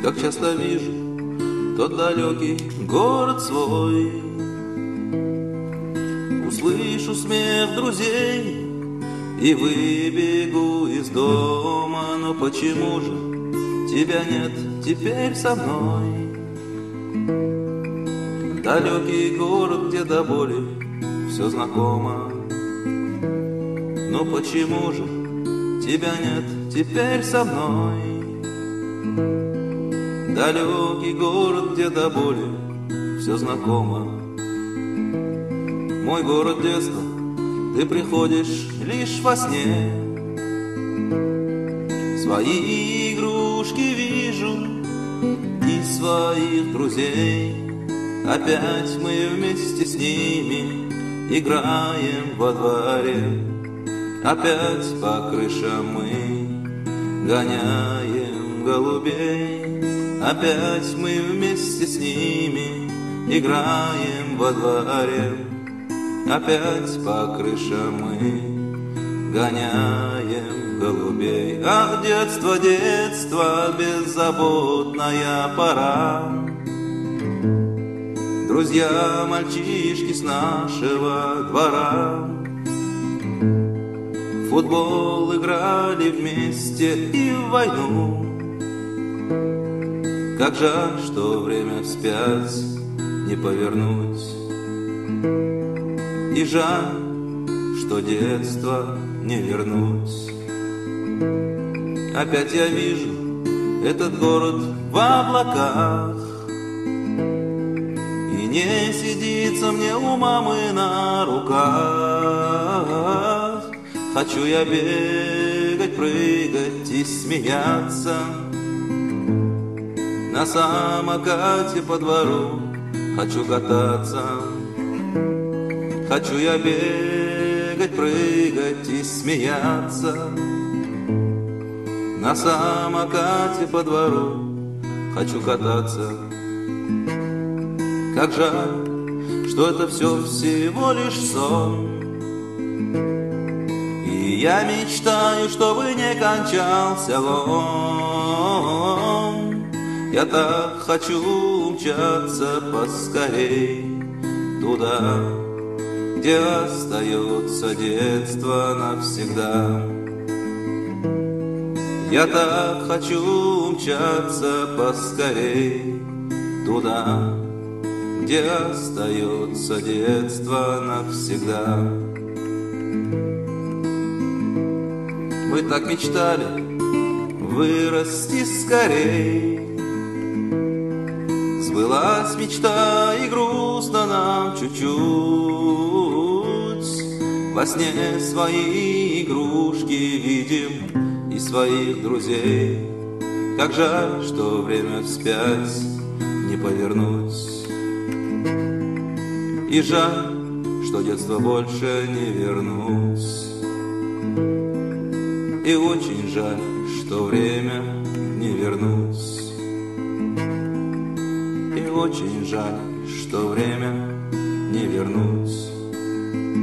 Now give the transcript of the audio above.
как часто вижу тот далекий город свой. Услышу смех друзей и выбегу из дома, но почему же тебя нет теперь со мной? Далекий город, где до боли все знакомо, но почему же тебя нет теперь со мной? Далекий город, где до боли все знакомо, мой город детства, ты приходишь лишь во сне. Свои игрушки вижу и своих друзей, опять мы вместе с ними играем во дворе. Опять по крышам мы гоняем голубей, опять мы вместе с ними играем во дворе. Опять по крышам мы гоняем голубей. Ах, детство, детство, беззаботная пора. Друзья, мальчишки с нашего двора в футбол играли вместе и в войну. Как жаль, что время вспять не повернуть. И жаль, что детство не вернуть. Опять я вижу этот город в облаках, и не сидится мне у мамы на руках. Хочу я бегать, прыгать и смеяться на самокате по двору. Хочу кататься. Хочу я бегать, прыгать и смеяться на самокате по двору. Хочу кататься. Как жаль, что это все всего лишь сон. И я мечтаю, чтобы не кончался он. Я так хочу умчаться поскорей туда, где остается детство навсегда. Я так хочу умчаться поскорей туда, где остается детство навсегда. Мы так мечтали вырасти скорей. Сбылась мечта и грустно нам чуть-чуть. Во сне свои игрушки видим и своих друзей. Как жаль, что время вспять не повернуть. И жаль, что детство больше не вернуть. И очень жаль, что время не вернуть. И очень жаль, что время не вернуть.